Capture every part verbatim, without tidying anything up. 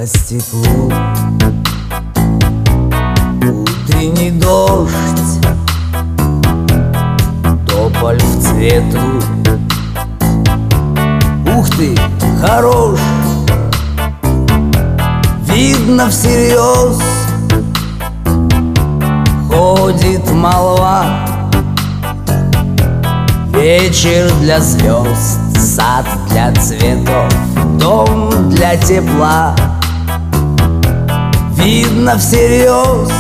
по стеклу. Утренний дождь, тополь в цвету. Ух ты, хорош, видно всерьез. Ходит молва, вечер для звезд, сад для цветов, дом для тепла. Видно всерьез,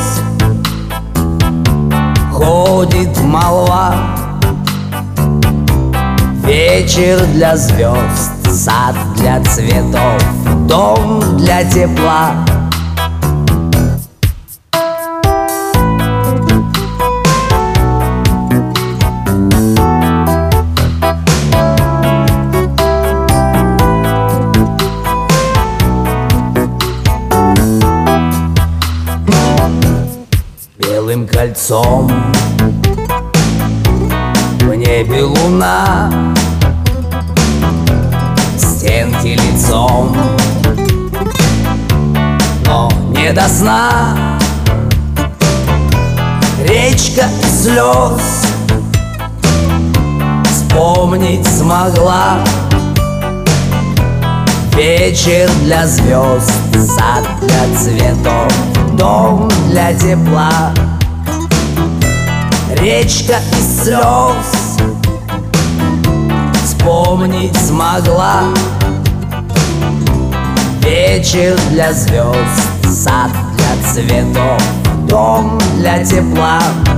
ходит молва, вечер для звезд, сад для цветов, дом для тепла. Белым кольцом в небе луна, стенки лицом, но не до сна. Речка слез вспомнить смогла. Вечер для звезд, сад для цветов, дом для тепла. Речка из слез вспомнить смогла. Вечер для звезд, сад для цветов, дом для тепла.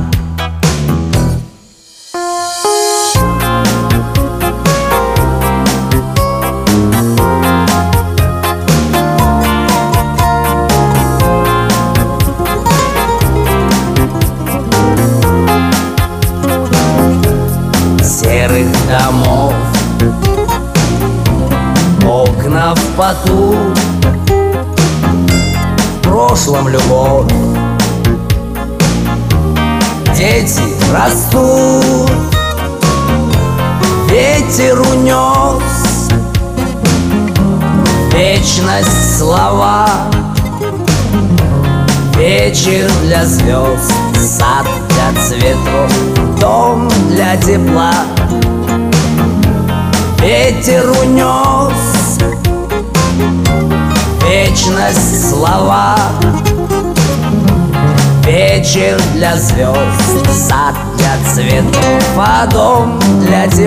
Серых домов, окна в поту, в прошлом любовь. Дети растут, ветер унес вечность слова. Вечер для звезд, сад для цветов, дом для тепла. Ветер унес вечность слова. Вечер для звезд, сад для цветов, а дом для тепла.